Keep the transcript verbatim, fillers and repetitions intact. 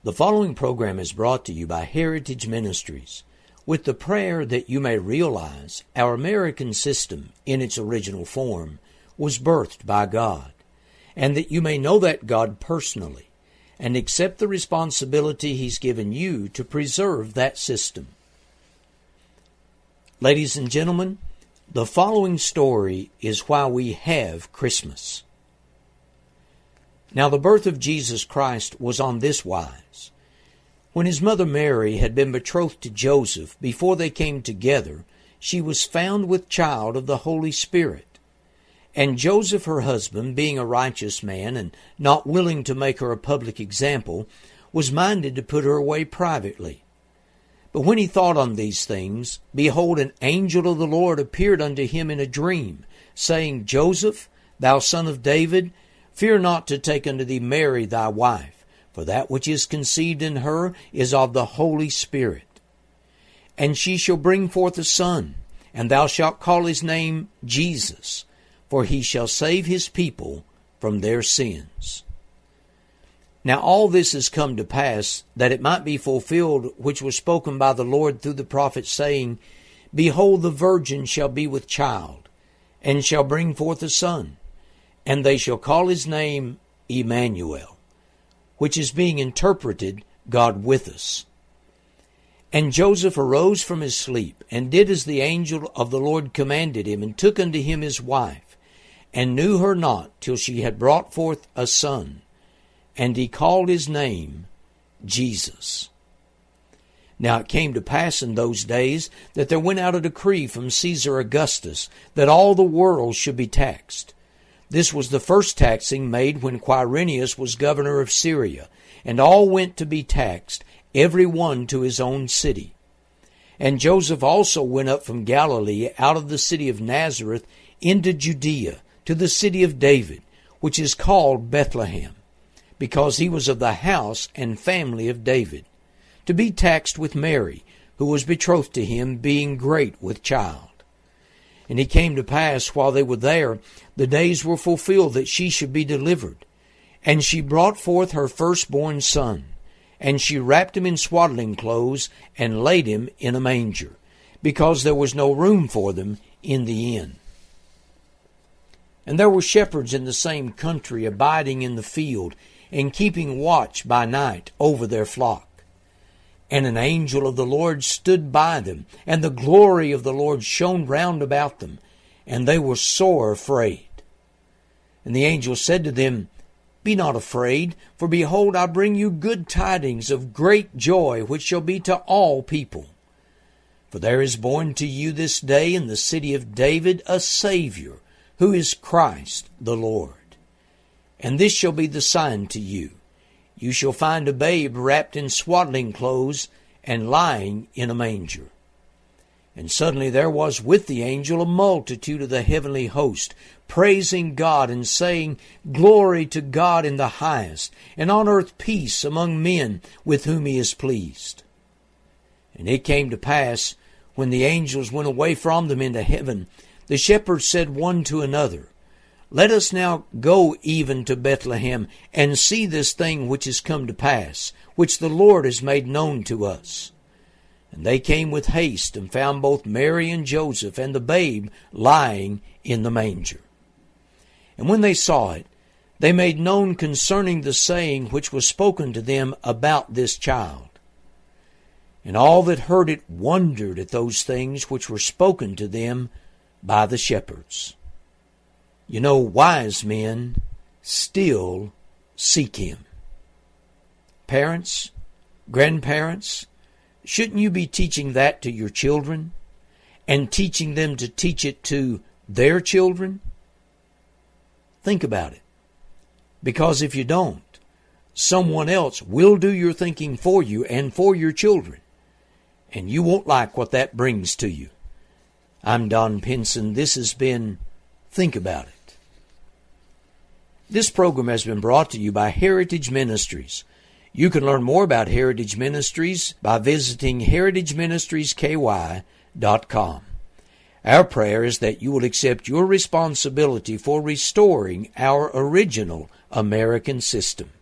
The following program is brought to you by Heritage Ministries, with the prayer that you may realize our American system in its original form was birthed by God, and that you may know that God personally and accept the responsibility He's given you to preserve that system. Ladies and gentlemen, the following story is why we have Christmas. Now the birth of Jesus Christ was on this wise. When his mother Mary had been betrothed to Joseph, before they came together, she was found with child of the Holy Spirit. And Joseph her husband, being a righteous man, and not willing to make her a public example, was minded to put her away privately. But when he thought on these things, behold, an angel of the Lord appeared unto him in a dream, saying, Joseph, thou son of David, fear not to take unto thee Mary thy wife, for that which is conceived in her is of the Holy Spirit. And she shall bring forth a son, and thou shalt call his name Jesus, for he shall save his people from their sins. Now all this has come to pass, that it might be fulfilled which was spoken by the Lord through the prophet, saying, Behold, the virgin shall be with child, and shall bring forth a son, and they shall call his name Emmanuel, which is being interpreted, God with us. And Joseph arose from his sleep, and did as the angel of the Lord commanded him, and took unto him his wife, and knew her not till she had brought forth a son, and he called his name Jesus. Now it came to pass in those days that there went out a decree from Caesar Augustus that all the world should be taxed. This was the first taxing made when Quirinius was governor of Syria, and all went to be taxed, every one to his own city. And Joseph also went up from Galilee out of the city of Nazareth into Judea, to the city of David, which is called Bethlehem, because he was of the house and family of David, to be taxed with Mary, who was betrothed to him, being great with child. And it came to pass, while they were there, the days were fulfilled that she should be delivered. And she brought forth her firstborn son, and she wrapped him in swaddling clothes, and laid him in a manger, because there was no room for them in the inn. And there were shepherds in the same country, abiding in the field, and keeping watch by night over their flock. And an angel of the Lord stood by them, and the glory of the Lord shone round about them, and they were sore afraid. And the angel said to them, Be not afraid, for behold, I bring you good tidings of great joy, which shall be to all people. For there is born to you this day in the city of David a Savior, who is Christ the Lord. And this shall be the sign to you. You shall find a babe wrapped in swaddling clothes and lying in a manger. And suddenly there was with the angel a multitude of the heavenly host, praising God and saying, Glory to God in the highest, and on earth peace among men with whom he is pleased. And it came to pass, when the angels went away from them into heaven, the shepherds said one to another, Let us now go even to Bethlehem, and see this thing which is come to pass, which the Lord has made known to us. And they came with haste, and found both Mary and Joseph, and the babe lying in the manger. And when they saw it, they made known concerning the saying which was spoken to them about this child. And all that heard it wondered at those things which were spoken to them by the shepherds. You know, wise men still seek him. Parents, grandparents, shouldn't you be teaching that to your children and teaching them to teach it to their children? Think about it. Because if you don't, someone else will do your thinking for you and for your children, and you won't like what that brings to you. I'm Don Pinson. This has been Think About It. This program has been brought to you by Heritage Ministries. You can learn more about Heritage Ministries by visiting heritage ministries k y dot com. Our prayer is that you will accept your responsibility for restoring our original American system.